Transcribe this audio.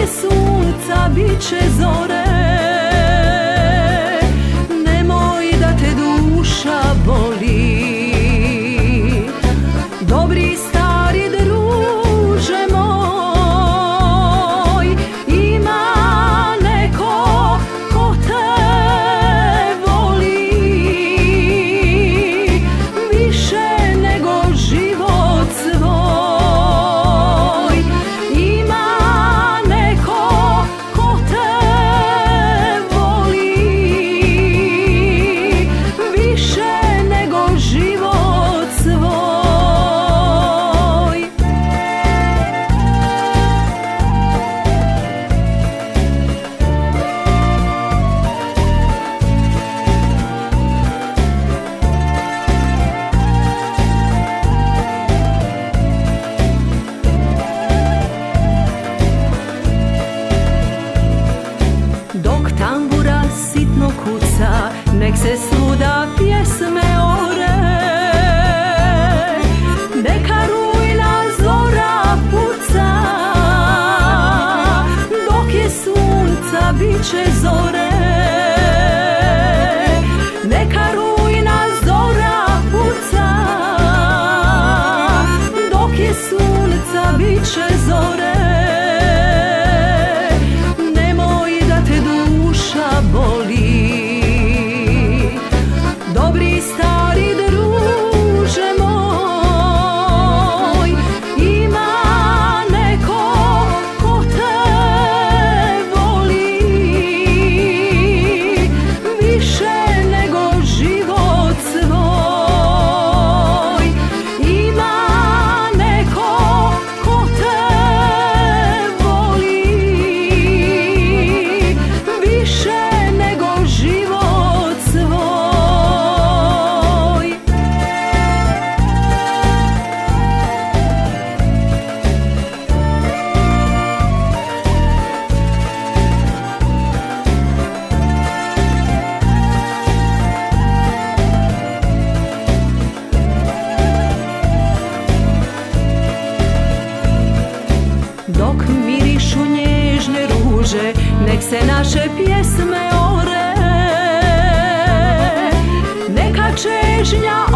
je sunca, bit će zore. Nemoj da te duša boli. Dobri stari druže moj, ima neko ko te voli više nego život svoj. Ima neko ko te voli više nego život svoj. Dok tambura sitno kuca, nek se svuda pjesme ore. Neka rujna zora puca, dok je sunca bit će zore. Neka rujna zora puca, dok je sunca bit će zore. Boli. Dobri stari druže moj, ima neko ko te voli više nego život svoj. Ima neko ko te voli više nego život svoj. Dok mirišu nježne ruže, nek se naše pjesme ore. Neka čežnja